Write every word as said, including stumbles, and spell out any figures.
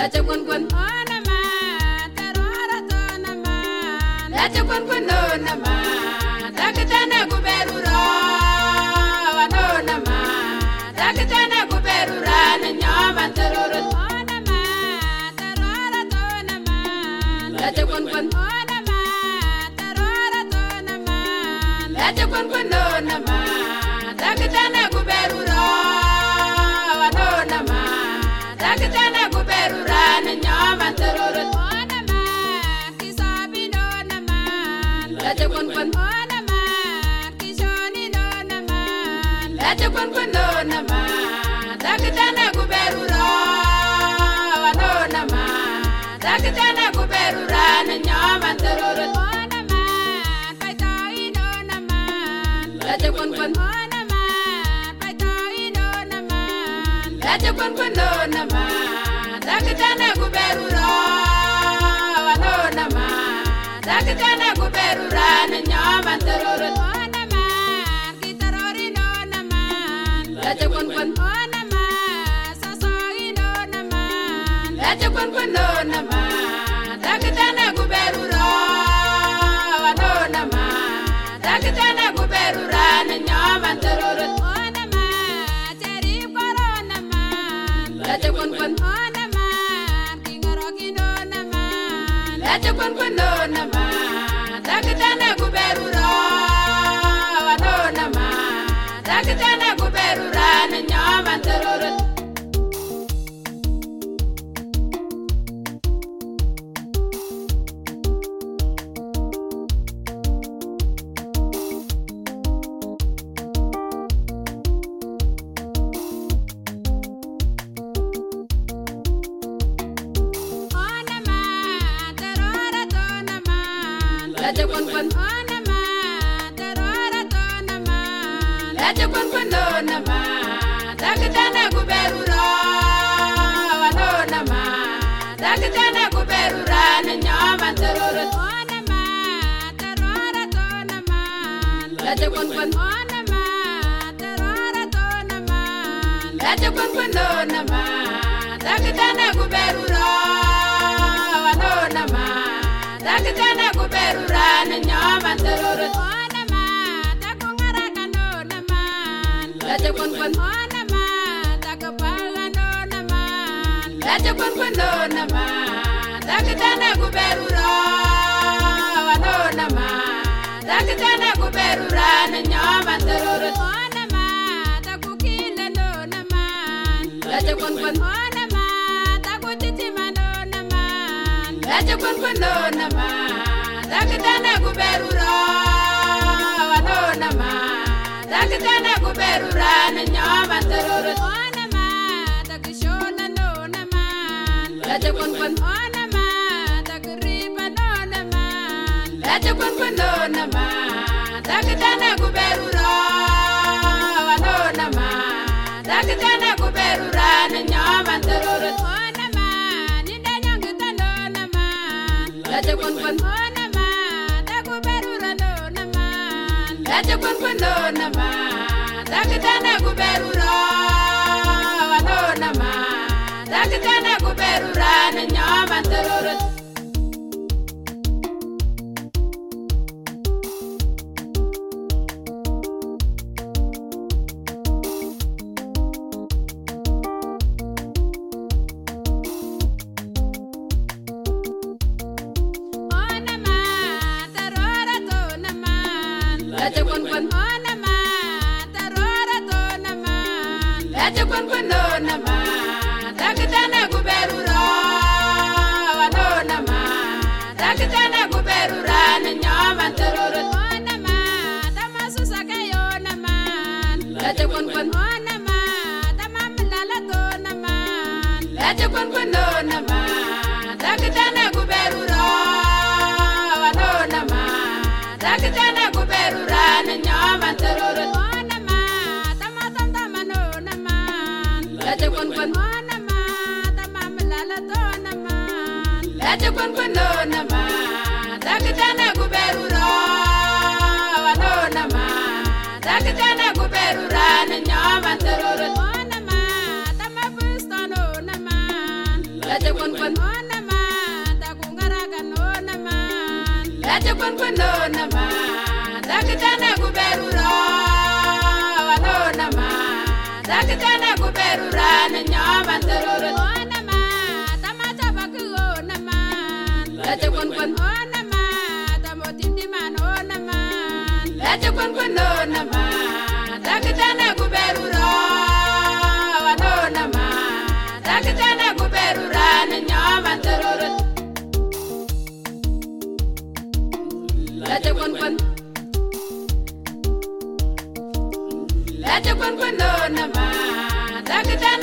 Lache kun kun ona ma, terora tona ma. Lache kun kun ona ma, takitana kuberura, wanona ma, takitana kuberura na nyama terora tona ma, terora tona ma. Lache kun kun ona ma, terora tona ma. Lache kun kun ona ma, takitana kuberura, wanona ma, takitana kuberura na nyama terora tona ma, kisabi nona ma. Lache kun kun ona ma, kishoni nona ma. Lache kun kun ona ma, takitana kuberura, wanona ma, takitana kuberura na nyama terora tona ma, paitai nona ma. Lache kun kun ona ma, paitai nona ma. Lache kun kun ona ma, takitana kuberura, wanona ma, takitana kuberura na nyama terora tona ma, kitarori nona ma. Lache kun kun ona ma, sasoi nona ma. Lache kun kun ona ma, takitana kuberura, wanona ma, takitana kuberura na nyama terora tona ma, cheri korona ma. Lache kun kun ona ma, kingorogi nona ma. Lache kun kun ona ma, takitana kuberura, wanona ma, takitana kuberura na nyama terora. Ona ma, terora tona ma. Lache kun kun ona ma, terora tona ma. Lache kun kun ona ma, takitana kuberura, wanona ma, takitana kuberura na nyama terora tona ma, terora tona ma. Lache kun kun ona ma, terora tona ma. Lache kun kun ona ma, takitana kuberura, wanona ma, takitana kuberura na nyama terora tona ma, takungaraka nona ma. Lache kun kun ona ma, takapaga nona ma. Lache kun kun ona ma, takitana kuberura, wanona ma, takitana kuberura na nyama terora tona ma, takukile nona ma. Lache kun kun ona ma, takutitima nona ma. Lache kun kun ona ma, takitana kuberura, wanona ma, takitana kuberura na nyama terora tona ma, takishona nona ma. Lache kun kun ona ma, takripa nona ma. Lache kun kun ona ma, takitana kuberura, wanona ma, takitana kuberura na nyama terora tona ma, ninda nyangita nona ma. Lache kun kun ona ma, takuberura nona ma. Lache kun kun ona ma, takitana kuberura, wanona ma, takitana kuberura na nyama terora. Ona ma, terora tona ma. Lache kun kun ona ma, terora tona ma. Lache kun kun ona ma, takitana kuberura, wanona ma, takitana kuberura na nyama terora tona ma, tamasusa kayona ma. Lache kun kun ona ma, tamamlala tona ma. Lache kun kun ona ma, takitana kuberura, wanona ma, takitana kuberura na nyama terora tona ma, tamatamtama nona ma. Lache kun kun ona ma, tamamlala tona ma. Lache kun kun ona ma, takitana kuberura, wanona ma, takitana kuberura na nyama terora tona ma, tamapusta nona ma. Lache kun kun kun kun no nama dakitana guberura no nama dakitana guberura nyama teruru nama tamata baku nama laje kun kun nama tamotindi man nama laje kun kun no nama dakitana guberura no nama dakitana guberura nyama teruru laje kun kun laje kun kun no nama dakitana